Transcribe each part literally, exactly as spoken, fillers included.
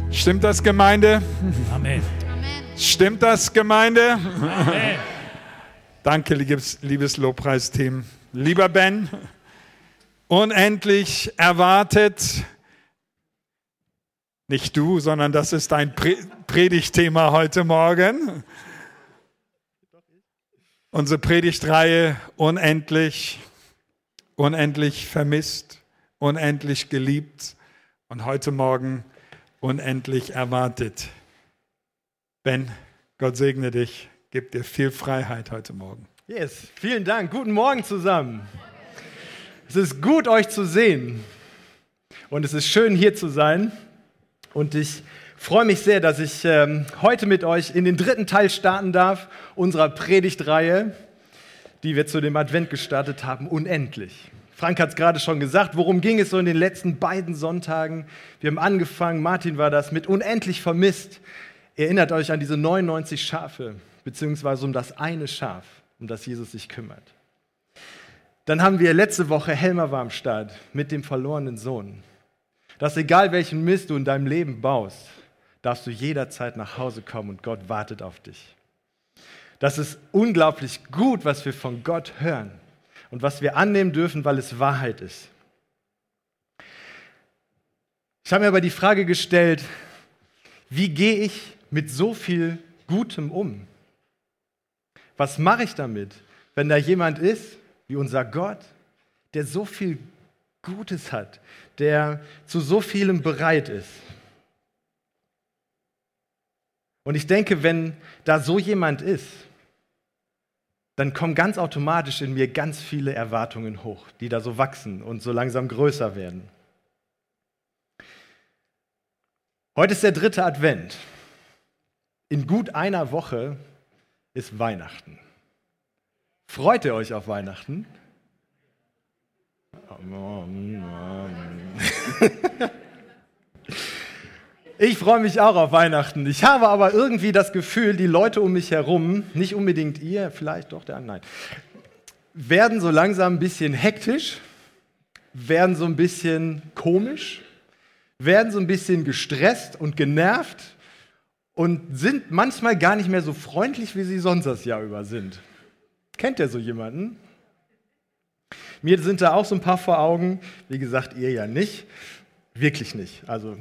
Stimmt das, Gemeinde? Amen. Stimmt das, Gemeinde? Amen. Danke, liebes, liebes Lobpreisteam. Lieber Ben, unendlich erwartet, nicht du, sondern das ist dein Pre- Predigtthema heute Morgen. Unsere Predigtreihe unendlich, unendlich vermisst, unendlich geliebt und heute Morgen unendlich erwartet. Ben, Gott segne dich, gib dir viel Freiheit heute Morgen. Yes, vielen Dank. Guten Morgen zusammen. Es ist gut, euch zu sehen. Und es ist schön, hier zu sein. Und ich freue mich sehr, dass ich ähm, heute mit euch in den dritten Teil starten darf, unserer Predigtreihe, die wir zu dem Advent gestartet haben, unendlich. Frank hat es gerade schon gesagt, worum ging es so in den letzten beiden Sonntagen? Wir haben angefangen, Martin war das, mit unendlich vermisst. Erinnert euch an diese neunundneunzig Schafe, beziehungsweise um das eine Schaf, um das Jesus sich kümmert. Dann haben wir letzte Woche, Helmer war am Start, mit dem verlorenen Sohn. Dass egal welchen Mist du in deinem Leben baust, darfst du jederzeit nach Hause kommen und Gott wartet auf dich. Das ist unglaublich gut, was wir von Gott hören und was wir annehmen dürfen, weil es Wahrheit ist. Ich habe mir aber die Frage gestellt, wie gehe ich mit so viel Gutem um? Was mache ich damit, wenn da jemand ist, wie unser Gott, der so viel Gutes hat, der zu so vielem bereit ist? Und ich denke, wenn da so jemand ist, dann kommen ganz automatisch in mir ganz viele Erwartungen hoch, die da so wachsen und so langsam größer werden. Heute ist der dritte Advent. In gut einer Woche ist Weihnachten. Freut ihr euch auf Weihnachten? Ich freue mich auch auf Weihnachten. Ich habe aber irgendwie das Gefühl, die Leute um mich herum, nicht unbedingt ihr, vielleicht doch der andere, nein, werden so langsam ein bisschen hektisch, werden so ein bisschen komisch, werden so ein bisschen gestresst und genervt und sind manchmal gar nicht mehr so freundlich, wie sie sonst das Jahr über sind. Kennt ihr so jemanden? Mir sind da auch so ein paar vor Augen. Wie gesagt, ihr ja nicht. Wirklich nicht. Also.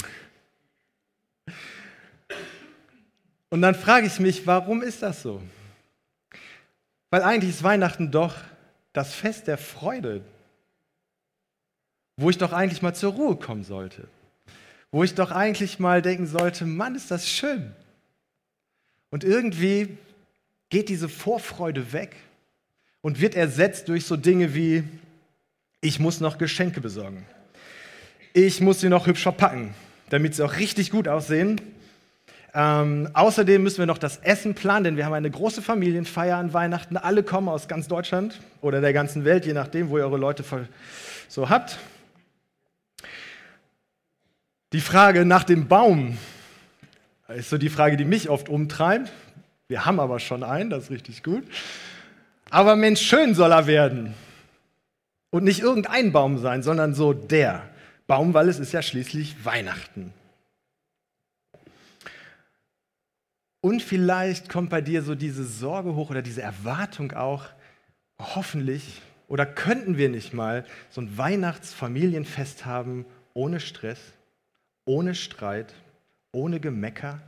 Und dann frage ich mich, warum ist das so? Weil eigentlich ist Weihnachten doch das Fest der Freude, wo ich doch eigentlich mal zur Ruhe kommen sollte. Wo ich doch eigentlich mal denken sollte, Mann, ist das schön. Und irgendwie geht diese Vorfreude weg und wird ersetzt durch so Dinge wie, ich muss noch Geschenke besorgen. Ich muss sie noch hübsch verpacken, damit sie auch richtig gut aussehen. Ähm, außerdem müssen wir noch das Essen planen, denn wir haben eine große Familienfeier an Weihnachten. Alle kommen aus ganz Deutschland oder der ganzen Welt, je nachdem, wo ihr eure Leute so habt. Die Frage nach dem Baum ist so die Frage, die mich oft umtreibt. Wir haben aber schon einen, das ist richtig gut. Aber Mensch, schön soll er werden. Und nicht irgendein Baum sein, sondern so der Baum, weil es ist ja schließlich Weihnachten. Und vielleicht kommt bei dir so diese Sorge hoch oder diese Erwartung auch, hoffentlich, oder könnten wir nicht mal so ein Weihnachtsfamilienfest haben ohne Stress, ohne Streit, ohne Gemecker?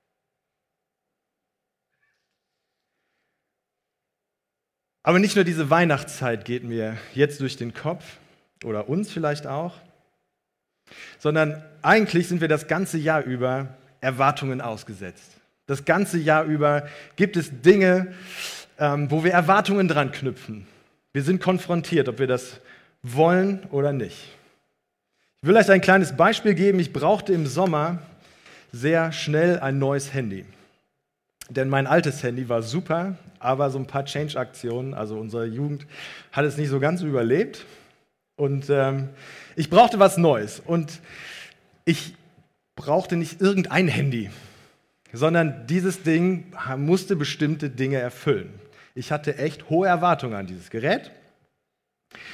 Aber nicht nur diese Weihnachtszeit geht mir jetzt durch den Kopf, oder uns vielleicht auch, sondern eigentlich sind wir das ganze Jahr über Erwartungen ausgesetzt. Das ganze Jahr über gibt es Dinge, ähm, wo wir Erwartungen dran knüpfen. Wir sind konfrontiert, ob wir das wollen oder nicht. Ich will euch ein kleines Beispiel geben. Ich brauchte im Sommer sehr schnell ein neues Handy. Denn mein altes Handy war super, aber so ein paar Change-Aktionen, also unsere Jugend, hat es nicht so ganz überlebt. Und ähm, ich brauchte was Neues. Und ich brauchte nicht irgendein Handy, sondern dieses Ding musste bestimmte Dinge erfüllen. Ich hatte echt hohe Erwartungen an dieses Gerät.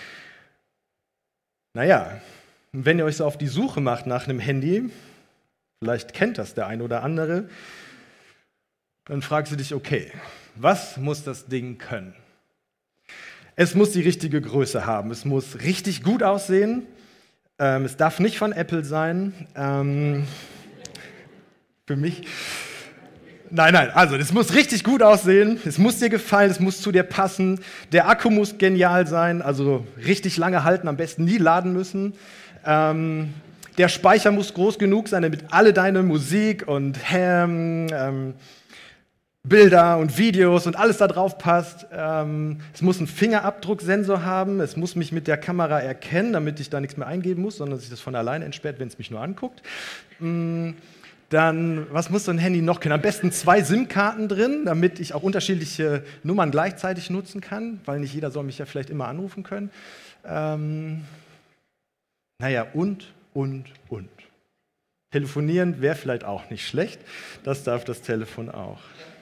Naja, wenn ihr euch so auf die Suche macht nach einem Handy, Vielleicht kennt das der ein oder andere. Dann fragst du dich, okay, was muss das Ding können? Es muss die richtige Größe haben, es muss richtig gut aussehen, ähm, es darf nicht von Apple sein. Ähm, für mich... Nein, nein, also es muss richtig gut aussehen, es muss dir gefallen, es muss zu dir passen, der Akku muss genial sein, also richtig lange halten, am besten nie laden müssen. Ähm, der Speicher muss groß genug sein, damit alle deine Musik und ähm, ähm, Bilder und Videos und alles da drauf passt. Ähm, es muss einen Fingerabdrucksensor haben, es muss mich mit der Kamera erkennen, damit ich da nichts mehr eingeben muss, sondern sich das von alleine entsperrt, wenn es mich nur anguckt. Ähm, Dann, was muss so ein Handy noch können? Am besten zwei SIM-Karten drin, damit ich auch unterschiedliche Nummern gleichzeitig nutzen kann, weil nicht jeder soll mich ja vielleicht immer anrufen können. Ähm, naja, und, und, und. Telefonieren wäre vielleicht auch nicht schlecht. Das darf das Telefon auch.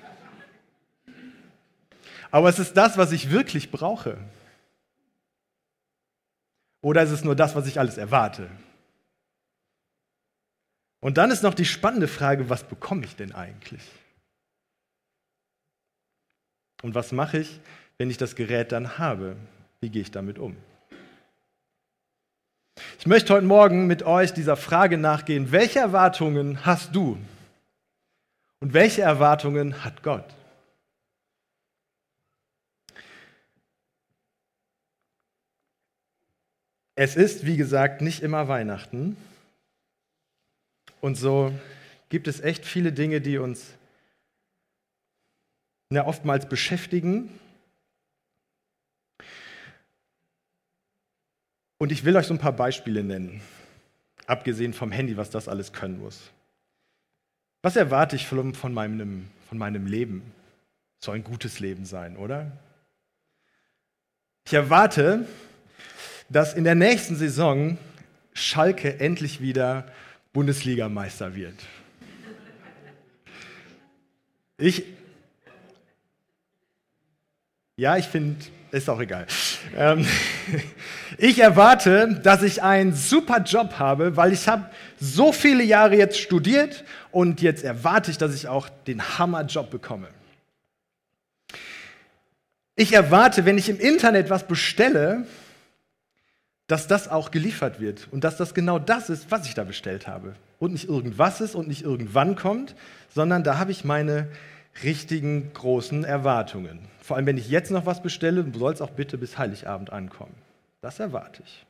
Aber es ist das, was ich wirklich brauche. Oder ist es nur das, was ich alles erwarte? Und dann ist noch die spannende Frage, was bekomme ich denn eigentlich? Und was mache ich, wenn ich das Gerät dann habe? Wie gehe ich damit um? Ich möchte heute Morgen mit euch dieser Frage nachgehen, welche Erwartungen hast du? Und welche Erwartungen hat Gott? Es ist, wie gesagt, nicht immer Weihnachten. Und so gibt es echt viele Dinge, die uns ja, oftmals beschäftigen. Und ich will euch so ein paar Beispiele nennen, abgesehen vom Handy, was das alles können muss. Was erwarte ich von, von, meinem, von meinem Leben? Soll ein gutes Leben sein, oder? Ich erwarte, dass in der nächsten Saison Schalke endlich wieder Bundesligameister wird. Ich, ja, ich finde, ist auch egal. Ähm, ich erwarte, dass ich einen super Job habe, weil ich habe so viele Jahre jetzt studiert und jetzt erwarte ich, dass ich auch den Hammerjob bekomme. Ich erwarte, wenn ich im Internet was bestelle, dass das auch geliefert wird und dass das genau das ist, was ich da bestellt habe. Und nicht irgendwas ist und nicht irgendwann kommt, sondern da habe ich meine richtigen großen Erwartungen. Vor allem, wenn ich jetzt noch was bestelle, soll es auch bitte bis Heiligabend ankommen. Das erwarte ich.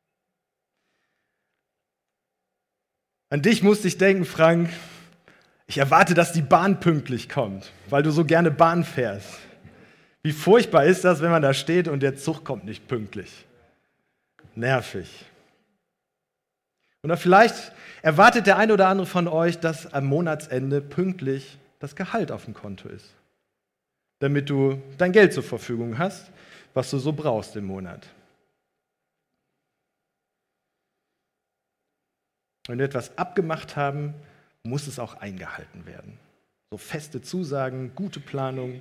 An dich musste ich denken, Frank, ich erwarte, dass die Bahn pünktlich kommt, weil du so gerne Bahn fährst. Wie furchtbar ist das, wenn man da steht und der Zug kommt nicht pünktlich. Nervig. Oder vielleicht erwartet der eine oder andere von euch, dass am Monatsende pünktlich das Gehalt auf dem Konto ist, damit du dein Geld zur Verfügung hast, was du so brauchst im Monat. Wenn wir etwas abgemacht haben, muss es auch eingehalten werden. So feste Zusagen, gute Planung.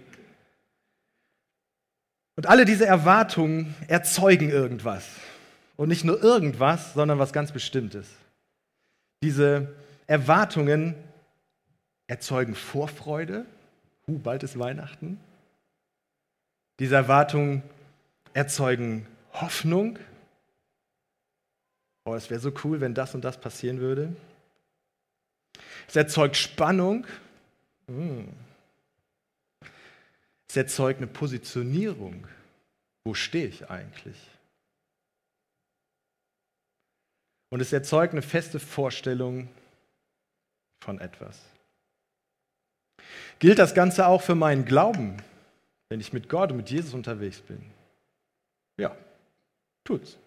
Und alle diese Erwartungen erzeugen irgendwas. Und nicht nur irgendwas, sondern was ganz Bestimmtes. Diese Erwartungen erzeugen Vorfreude. Uh, bald ist Weihnachten. Diese Erwartungen erzeugen Hoffnung. Oh, es wäre so cool, wenn das und das passieren würde. Es erzeugt Spannung. Hm. Es erzeugt eine Positionierung. Wo stehe ich eigentlich? Und es erzeugt eine feste Vorstellung von etwas. Gilt das Ganze auch für meinen Glauben, wenn ich mit Gott und mit Jesus unterwegs bin? Ja, tut's.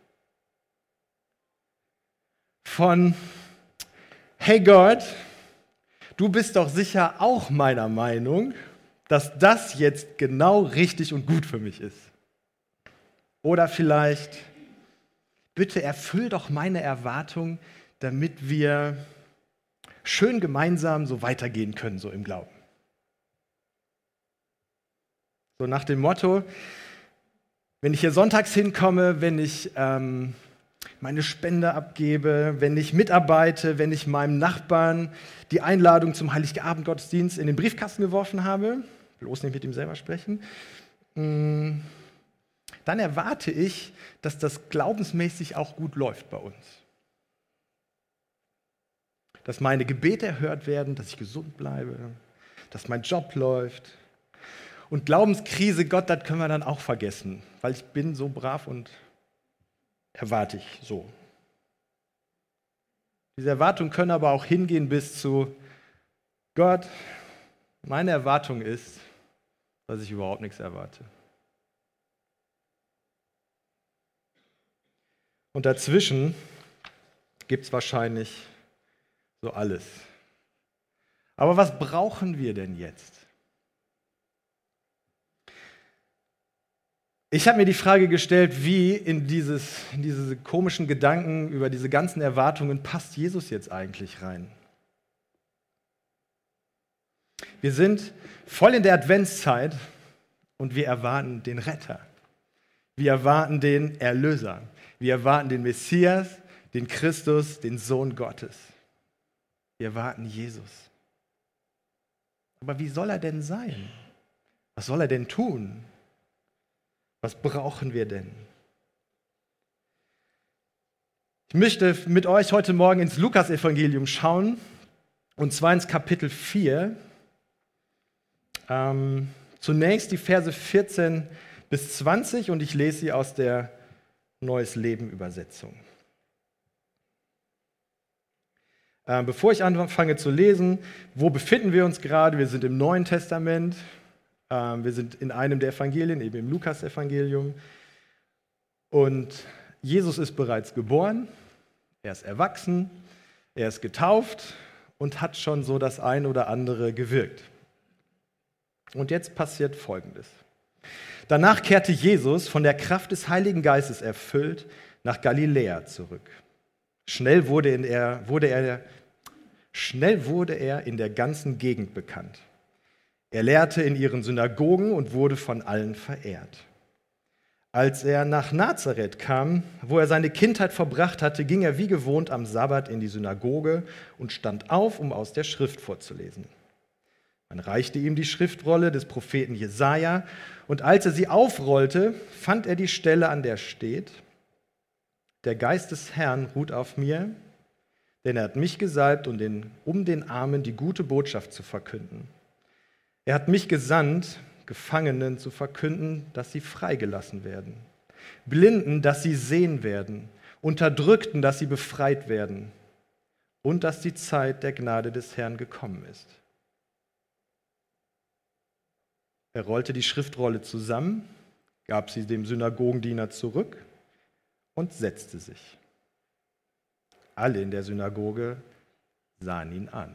Von, hey Gott, du bist doch sicher auch meiner Meinung, dass das jetzt genau richtig und gut für mich ist. Oder vielleicht, bitte erfüll doch meine Erwartung, damit wir schön gemeinsam so weitergehen können, so im Glauben. So nach dem Motto, wenn ich hier sonntags hinkomme, wenn ich ähm, meine Spende abgebe, wenn ich mitarbeite, wenn ich meinem Nachbarn die Einladung zum Heiligabend-Gottesdienst in den Briefkasten geworfen habe, bloß nicht mit ihm selber sprechen, dann erwarte ich, dass das glaubensmäßig auch gut läuft bei uns. Dass meine Gebete erhört werden, dass ich gesund bleibe, dass mein Job läuft. Und Glaubenskrise, Gott, das können wir dann auch vergessen, weil ich bin so brav und erwarte ich so. Diese Erwartungen können aber auch hingehen bis zu, Gott, meine Erwartung ist, dass ich überhaupt nichts erwarte. Und dazwischen gibt es wahrscheinlich so alles. Aber was brauchen wir denn jetzt? Ich habe mir die Frage gestellt, wie in, dieses, in diese komischen Gedanken über diese ganzen Erwartungen passt Jesus jetzt eigentlich rein? Wir sind voll in der Adventszeit und wir erwarten den Retter. Wir erwarten den Erlöser. Wir erwarten den Messias, den Christus, den Sohn Gottes. Wir erwarten Jesus. Aber wie soll er denn sein? Was soll er denn tun? Was brauchen wir denn? Ich möchte mit euch heute Morgen ins Lukas-Evangelium schauen, und zwar ins Kapitel vier. Ähm, zunächst die Verse vierzehn bis zwanzig und ich lese sie aus der Neues Leben Übersetzung. Ähm, bevor ich anfange zu lesen, wo befinden wir uns gerade? Wir sind im Neuen Testament. Wir sind in einem der Evangelien, eben im Lukas-Evangelium. Und Jesus ist bereits geboren, er ist erwachsen, er ist getauft und hat schon so das ein oder andere gewirkt. Und jetzt passiert Folgendes. Danach kehrte Jesus, von der Kraft des Heiligen Geistes erfüllt, nach Galiläa zurück. Schnell wurde er, wurde er, schnell wurde er in der ganzen Gegend bekannt. Er lehrte in ihren Synagogen und wurde von allen verehrt. Als er nach Nazareth kam, wo er seine Kindheit verbracht hatte, ging er wie gewohnt am Sabbat in die Synagoge und stand auf, um aus der Schrift vorzulesen. Man reichte ihm die Schriftrolle des Propheten Jesaja, und als er sie aufrollte, fand er die Stelle, an der steht: Der Geist des Herrn ruht auf mir, denn er hat mich gesalbt, um den, um den Armen die gute Botschaft zu verkünden. Er hat mich gesandt, Gefangenen zu verkünden, dass sie freigelassen werden, Blinden, dass sie sehen werden, Unterdrückten, dass sie befreit werden und dass die Zeit der Gnade des Herrn gekommen ist. Er rollte die Schriftrolle zusammen, gab sie dem Synagogendiener zurück und setzte sich. Alle in der Synagoge sahen ihn an.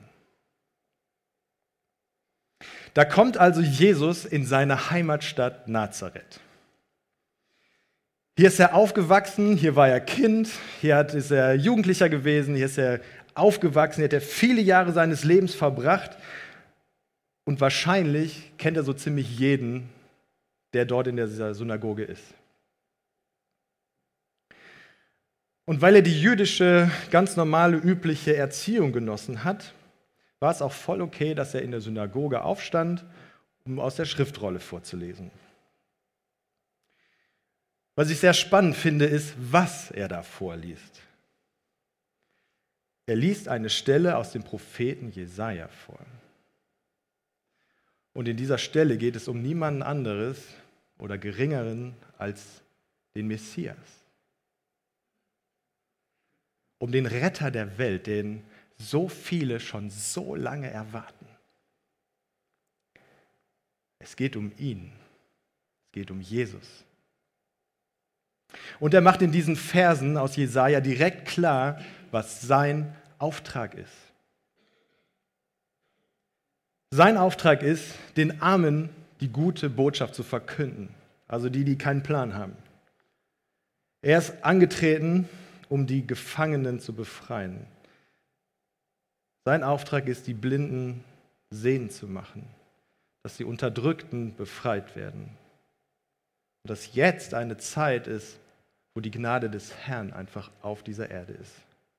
Da kommt also Jesus in seine Heimatstadt Nazareth. Hier ist er aufgewachsen, hier war er Kind, hier ist er Jugendlicher gewesen, hier ist er aufgewachsen, hier hat er viele Jahre seines Lebens verbracht und wahrscheinlich kennt er so ziemlich jeden, der dort in dieser Synagoge ist. Und weil er die jüdische, ganz normale, übliche Erziehung genossen hat, war es auch voll okay, dass er in der Synagoge aufstand, um aus der Schriftrolle vorzulesen. Was ich sehr spannend finde, ist, was er da vorliest. Er liest eine Stelle aus dem Propheten Jesaja vor. Und in dieser Stelle geht es um niemanden anderes oder Geringeren als den Messias. Um den Retter der Welt, den so viele schon so lange erwarten. Es geht um ihn. Es geht um Jesus. Und er macht in diesen Versen aus Jesaja direkt klar, was sein Auftrag ist. Sein Auftrag ist, den Armen die gute Botschaft zu verkünden, also die, die keinen Plan haben. Er ist angetreten, um die Gefangenen zu befreien. Sein Auftrag ist, die Blinden sehend zu machen, dass die Unterdrückten befreit werden. Und dass jetzt eine Zeit ist, wo die Gnade des Herrn einfach auf dieser Erde ist.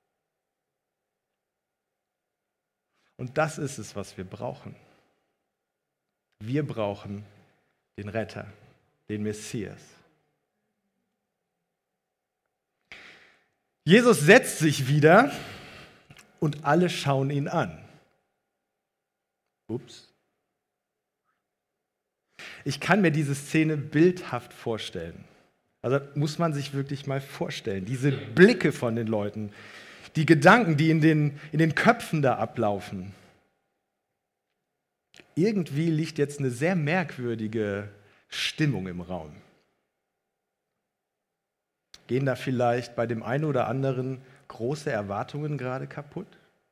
Und das ist es, was wir brauchen. Wir brauchen den Retter, den Messias. Jesus setzt sich wieder und alle schauen ihn an. Ups. Ich kann mir diese Szene bildhaft vorstellen. Also muss man sich wirklich mal vorstellen. Diese Blicke von den Leuten, die Gedanken, die in den, in den Köpfen da ablaufen. Irgendwie liegt jetzt eine sehr merkwürdige Stimmung im Raum. Gehen da vielleicht bei dem einen oder anderen große Erwartungen gerade kaputt?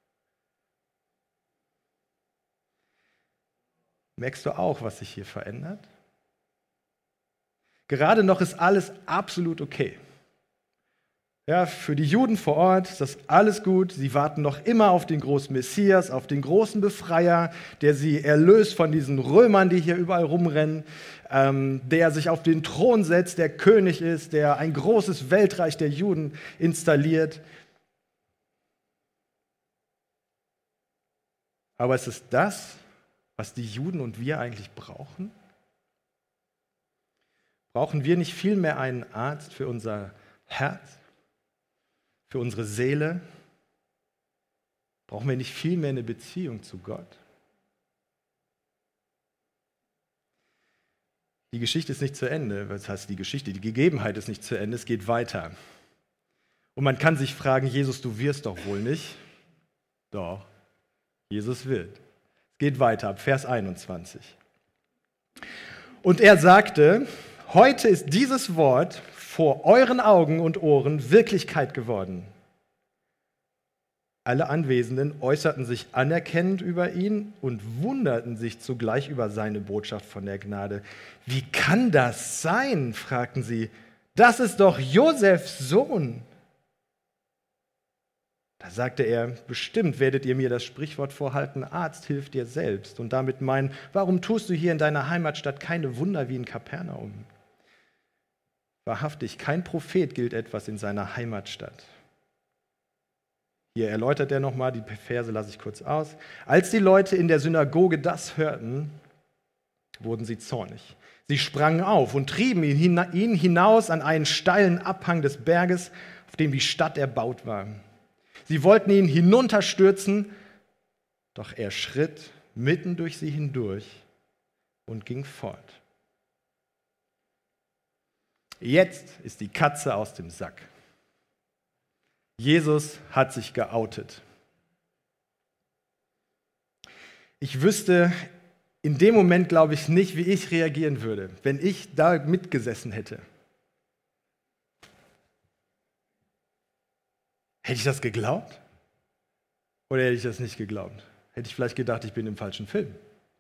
Merkst du auch, was sich hier verändert? Gerade noch ist alles absolut okay. Ja, für die Juden vor Ort ist das alles gut. Sie warten noch immer auf den großen Messias, auf den großen Befreier, der sie erlöst von diesen Römern, die hier überall rumrennen, ähm, der sich auf den Thron setzt, der König ist, der ein großes Weltreich der Juden installiert. Aber ist es das, was die Juden und wir eigentlich brauchen? Brauchen wir nicht vielmehr einen Arzt für unser Herz? Für unsere Seele? Brauchen wir nicht vielmehr eine Beziehung zu Gott? Die Geschichte ist nicht zu Ende. Was heißt die Geschichte? Die Gegebenheit ist nicht zu Ende, es geht weiter. Und man kann sich fragen, Jesus, du wirst doch wohl nicht? Doch, Jesus wird. Es geht weiter, ab Vers einundzwanzig. Und er sagte, heute ist dieses Wort vor euren Augen und Ohren Wirklichkeit geworden. Alle Anwesenden äußerten sich anerkennend über ihn und wunderten sich zugleich über seine Botschaft von der Gnade. Wie kann das sein? Fragten sie. Das ist doch Josefs Sohn. Da sagte er, bestimmt werdet ihr mir das Sprichwort vorhalten, Arzt hilft dir selbst. Und damit meinen, warum tust du hier in deiner Heimatstadt keine Wunder wie in Kapernaum? Wahrhaftig, kein Prophet gilt etwas in seiner Heimatstadt. Hier erläutert er nochmal, die Verse lasse ich kurz aus. Als die Leute in der Synagoge das hörten, wurden sie zornig. Sie sprangen auf und trieben ihn hinaus an einen steilen Abhang des Berges, auf dem die Stadt erbaut war. Sie wollten ihn hinunterstürzen, doch er schritt mitten durch sie hindurch und ging fort. Jetzt ist die Katze aus dem Sack. Jesus hat sich geoutet. Ich wüsste in dem Moment, glaube ich, nicht, wie ich reagieren würde, wenn ich da mitgesessen hätte. Hätte ich das geglaubt? Oder hätte ich das nicht geglaubt? Hätte ich vielleicht gedacht, ich bin im falschen Film?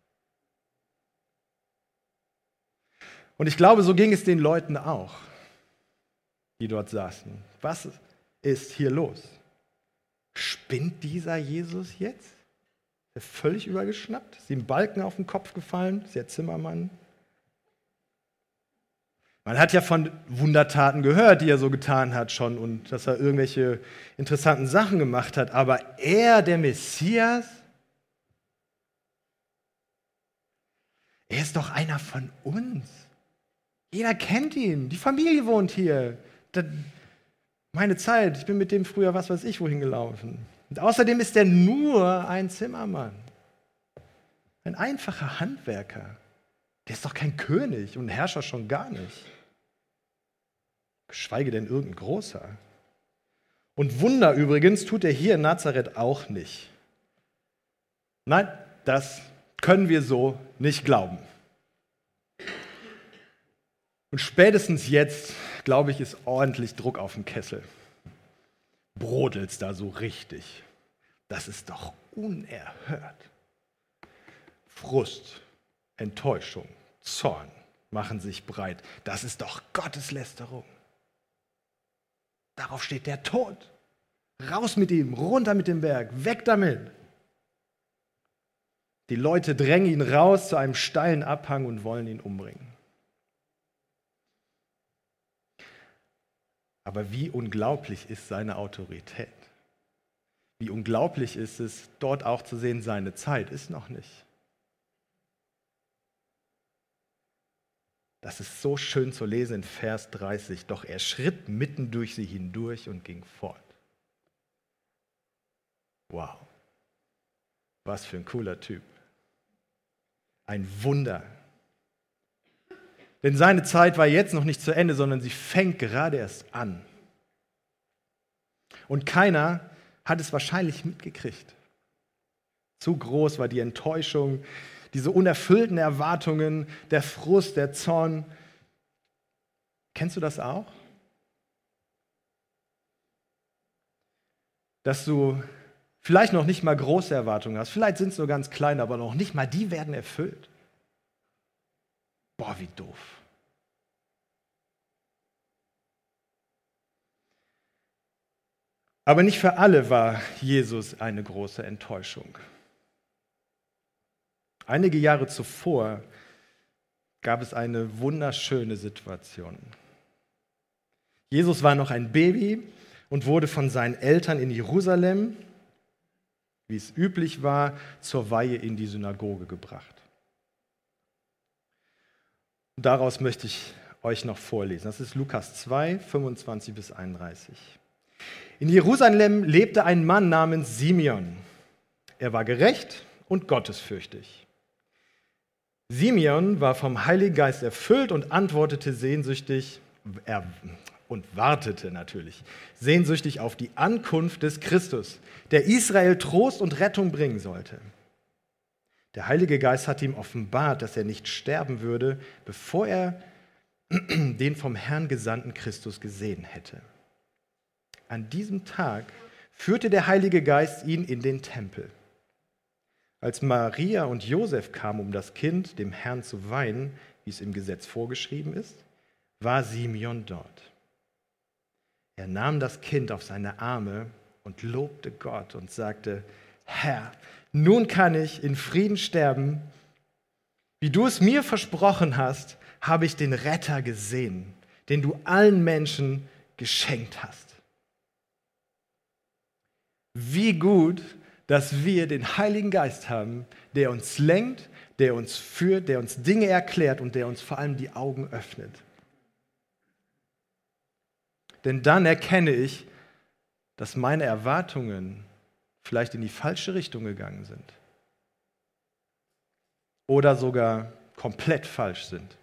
Und ich glaube, so ging es den Leuten auch, die dort saßen. Was ist hier los? Spinnt dieser Jesus jetzt? Ist er völlig übergeschnappt? Ist ihm Balken auf den Kopf gefallen? Ist er Zimmermann? Man hat ja von Wundertaten gehört, die er so getan hat schon und dass er irgendwelche interessanten Sachen gemacht hat. Aber er, der Messias, er ist doch einer von uns. Jeder kennt ihn, die Familie wohnt hier. Das, meine Zeit, ich bin mit dem früher was weiß ich wohin gelaufen. Und außerdem ist er nur ein Zimmermann. Ein einfacher Handwerker. Der ist doch kein König und Herrscher schon gar nicht. Geschweige denn irgendein großer. Und Wunder übrigens tut er hier in Nazareth auch nicht. Nein, das können wir so nicht glauben. Und spätestens jetzt, glaube ich, ist ordentlich Druck auf dem Kessel. Brodelt's da so richtig. Das ist doch unerhört. Frust, Enttäuschung, Zorn machen sich breit. Das ist doch Gotteslästerung. Darauf steht der Tod. Raus mit ihm, runter mit dem Berg, weg damit. Die Leute drängen ihn raus zu einem steilen Abhang und wollen ihn umbringen. Aber wie unglaublich ist seine Autorität? Wie unglaublich ist es, dort auch zu sehen, seine Zeit ist noch nicht. Das ist so schön zu lesen in Vers dreißig. Doch er schritt mitten durch sie hindurch und ging fort. Wow, was für ein cooler Typ. Ein Wunder. Denn seine Zeit war jetzt noch nicht zu Ende, sondern sie fängt gerade erst an. Und keiner hat es wahrscheinlich mitgekriegt. Zu groß war die Enttäuschung, diese unerfüllten Erwartungen, der Frust, der Zorn. Kennst du das auch? Dass du vielleicht noch nicht mal große Erwartungen hast, vielleicht sind es nur ganz kleine, aber noch nicht mal die werden erfüllt. Boah, wie doof. Aber nicht für alle war Jesus eine große Enttäuschung. Einige Jahre zuvor gab es eine wunderschöne Situation. Jesus war noch ein Baby und wurde von seinen Eltern in Jerusalem, wie es üblich war, zur Weihe in die Synagoge gebracht. Und daraus möchte ich euch noch vorlesen. Das ist Lukas zwei, fünfundzwanzig bis einunddreißig. In Jerusalem lebte ein Mann namens Simeon. Er war gerecht und gottesfürchtig. Simeon war vom Heiligen Geist erfüllt und antwortete sehnsüchtig, er, und wartete natürlich, sehnsüchtig auf die Ankunft des Christus, der Israel Trost und Rettung bringen sollte. Der Heilige Geist hatte ihm offenbart, dass er nicht sterben würde, bevor er den vom Herrn gesandten Christus gesehen hätte. An diesem Tag führte der Heilige Geist ihn in den Tempel. Als Maria und Josef kamen, um das Kind dem Herrn zu weihen, wie es im Gesetz vorgeschrieben ist, war Simeon dort. Er nahm das Kind auf seine Arme und lobte Gott und sagte: Herr, nun kann ich in Frieden sterben. Wie du es mir versprochen hast, habe ich den Retter gesehen, den du allen Menschen geschenkt hast. Wie gut, dass wir den Heiligen Geist haben, der uns lenkt, der uns führt, der uns Dinge erklärt und der uns vor allem die Augen öffnet. Denn dann erkenne ich, dass meine Erwartungen vielleicht in die falsche Richtung gegangen sind oder sogar komplett falsch sind.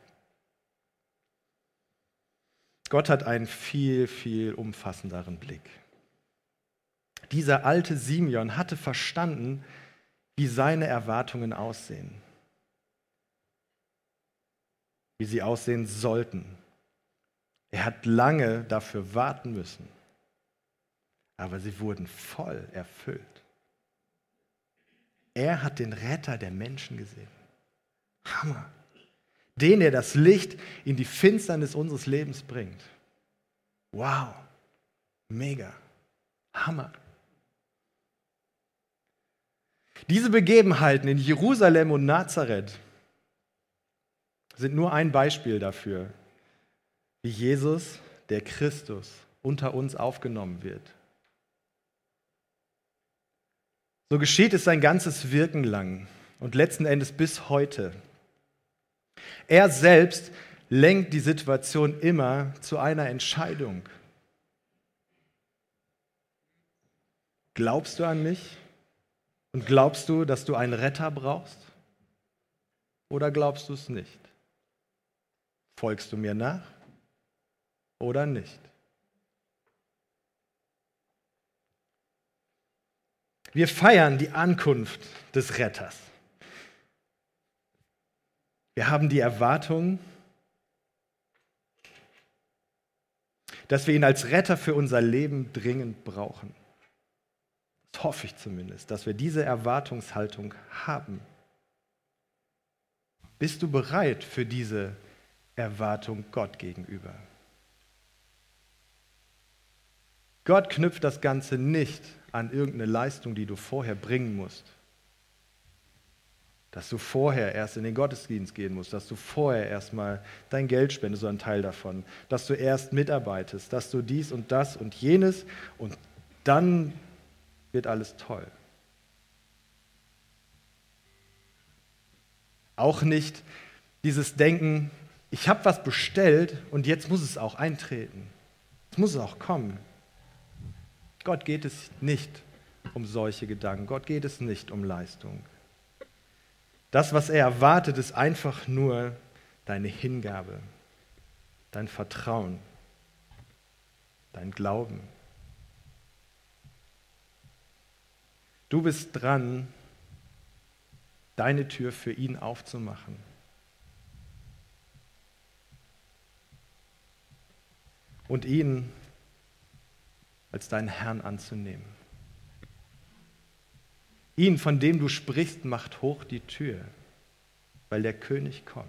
Gott hat einen viel, viel umfassenderen Blick. Dieser alte Simeon hatte verstanden, wie seine Erwartungen aussehen, wie sie aussehen sollten. Er hat lange dafür warten müssen, aber sie wurden voll erfüllt. Er hat den Retter der Menschen gesehen. Hammer. Den, der das Licht in die Finsternis unseres Lebens bringt. Wow. Mega. Hammer. Diese Begebenheiten in Jerusalem und Nazareth sind nur ein Beispiel dafür, wie Jesus, der Christus, unter uns aufgenommen wird. So geschieht es sein ganzes Wirken lang und letzten Endes bis heute. Er selbst lenkt die Situation immer zu einer Entscheidung. Glaubst du an mich? Und glaubst du, dass du einen Retter brauchst? Oder glaubst du es nicht? Folgst du mir nach oder nicht? Wir feiern die Ankunft des Retters. Wir haben die Erwartung, dass wir ihn als Retter für unser Leben dringend brauchen. Das hoffe ich zumindest, dass wir diese Erwartungshaltung haben. Bist du bereit für diese Erwartung Gott gegenüber? Gott knüpft das Ganze nicht an irgendeine Leistung, die du vorher bringen musst. dass du vorher erst in den Gottesdienst gehen musst, dass du vorher erstmal dein Geld spendest, so einen Teil davon, dass du erst mitarbeitest, dass du dies und das und jenes und dann wird alles toll. Auch nicht dieses Denken, ich habe was bestellt und jetzt muss es auch eintreten. Es muss auch kommen. Gott geht es nicht um solche Gedanken. Gott geht es nicht um Leistung. Das, was er erwartet, ist einfach nur deine Hingabe, dein Vertrauen, dein Glauben. Du bist dran, deine Tür für ihn aufzumachen. Und ihn als deinen Herrn anzunehmen. Ihn, von dem du sprichst, macht hoch die Tür, weil der König kommt.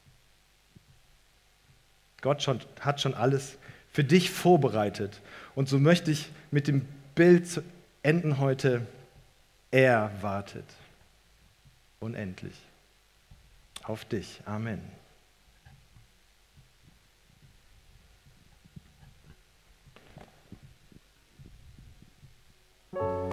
Gott schon, hat schon alles für dich vorbereitet. Und so möchte ich mit dem Bild zu enden heute. Er wartet unendlich auf dich. Amen.